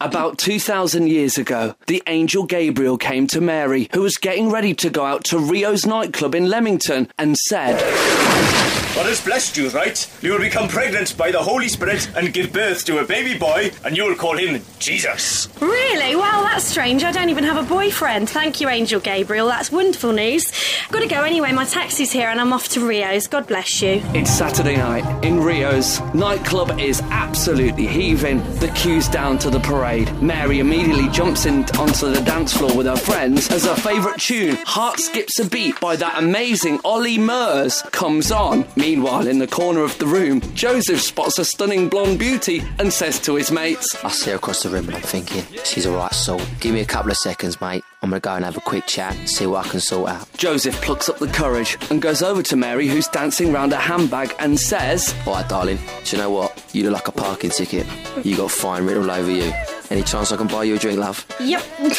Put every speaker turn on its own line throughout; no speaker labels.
About 2,000 years ago, the angel Gabriel came to Mary, who was getting ready to go out to Rio's nightclub in Leamington, and said,
God has blessed you, right? You will become pregnant by the Holy Spirit and give birth to a baby boy, and you will call him Jesus.
Really? Well, that's strange. I don't even have a boyfriend. Thank you, Angel Gabriel. That's wonderful news. I've got to go anyway. My taxi's here and I'm off to Rio's. God bless you.
It's Saturday night in Rio's. Nightclub is absolutely heaving. The queue's down to the parade. Mary immediately jumps onto the dance floor with her friends as her favourite tune, Heart Skips a Beat by that amazing Ollie Murs, comes on. Meanwhile, in the corner of the room, Joseph spots a stunning blonde beauty and says to his mates,
I see her across the room and I'm thinking, she's a right sort. Give me a couple of seconds, mate. I'm going to go and have a quick chat, see what I can sort out.
Joseph plucks up the courage and goes over to Mary, who's dancing round a handbag, and says,
All right, darling, do you know what? You look like a parking ticket. You got fine written all over you. Any chance I can buy you a drink, love?
Yep.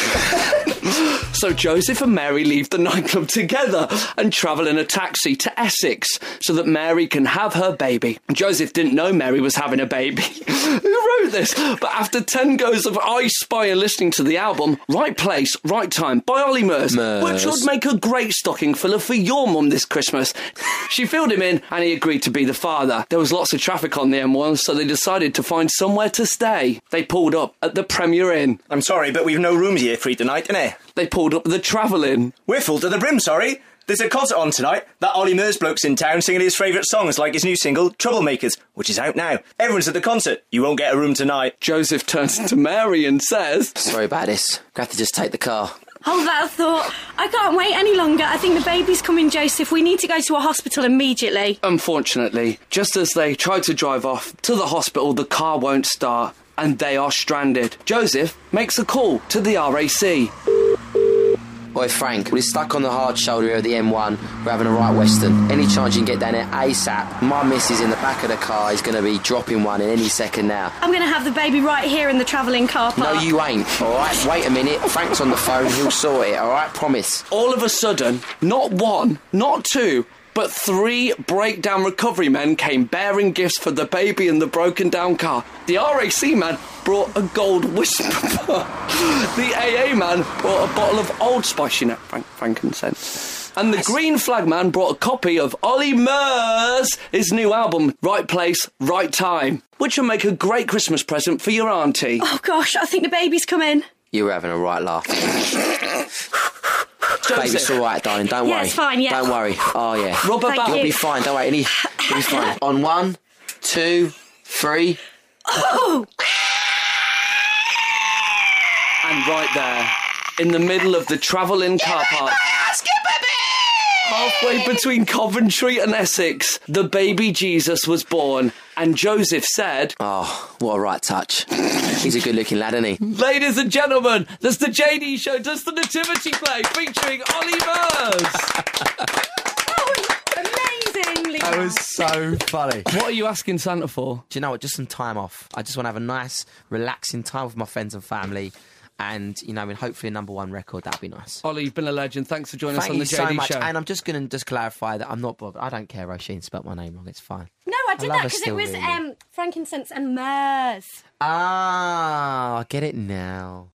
So Joseph and Mary leave the nightclub together and travel in a taxi to Essex so that Mary can have her baby. Joseph didn't know Mary was having a baby. Who wrote this? But after 10 goes of I Spy and listening to the album, Right Place, Right Time by Ollie Murs, which would make a great stocking filler for your mum this Christmas. She filled him in and he agreed to be the father. There was lots of traffic on the M1, so they decided to find somewhere to stay. They pulled up at the Premier Inn.
I'm sorry, but we've no rooms here free tonight, innit?
They pulled up the Travel Inn.
We're full to the brim, sorry. There's a concert on tonight. That Ollie Murs bloke's in town singing his favourite songs like his new single, Troublemakers, which is out now. Everyone's at the concert. You won't get a room tonight.
Joseph turns to Mary and says,
Sorry about this. Gonna have to just take the car.
Hold that thought. I can't wait any longer. I think the baby's coming, Joseph. We need to go to a hospital immediately.
Unfortunately, just as they try to drive off to the hospital, the car won't start and they are stranded. Joseph makes a call to the RAC.
Oi, Frank, we're stuck on the hard shoulder of the M1. We're having a right western. Any chance you can get down there ASAP? My missus in the back of the car is going to be dropping one in any second now.
I'm going to have the baby right here in the travelling car park.
No, you ain't, all right? Wait a minute. Frank's on the phone. He'll sort it, all right? Promise.
All of a sudden, not one, not two, but 3 breakdown recovery men came bearing gifts for the baby in the broken down car. The RAC man brought a gold whisper. The AA man brought a bottle of Old Spice, you know, frankincense. And the Green Flag man brought a copy of Ollie Murs, his new album, Right Place, Right Time, which will make a great Christmas present for your auntie.
Oh gosh, I think the baby's coming.
You were having a right laugh.
Joseph.
Baby, it's all right, darling. Don't worry.
It's fine, yeah.
Don't worry. Oh, yeah.
Rub her
Thank
back.
you.
You'll be fine. Don't worry. You'll be fine. On 1, 2, 3.
Oh!
And right there, in the middle of the Travel Inn car park, halfway between Coventry and Essex, the baby Jesus was born. And Joseph said,
Oh, what a right touch. He's a good-looking lad, isn't he?
Ladies and gentlemen, there's the JD Show, does the Nativity Play, featuring Ollie Murs.
Amazingly
That was so funny.
What are you asking Santa for?
Do you know what? Just some time off. I just want to have a nice, relaxing time with my friends and family. And, you know, and hopefully a #1 record, that'd be nice.
Ollie, you've been a legend. Thanks for joining us
Thank
on
you
the
so
JD
much.
Show.
And I'm just going to clarify that I'm not bothered. I don't care, Roisin spelt my name wrong. It's fine.
No, I did
love
that
her
because it
still,
was
really.
frankincense and myrrh.
Ah, I get it now.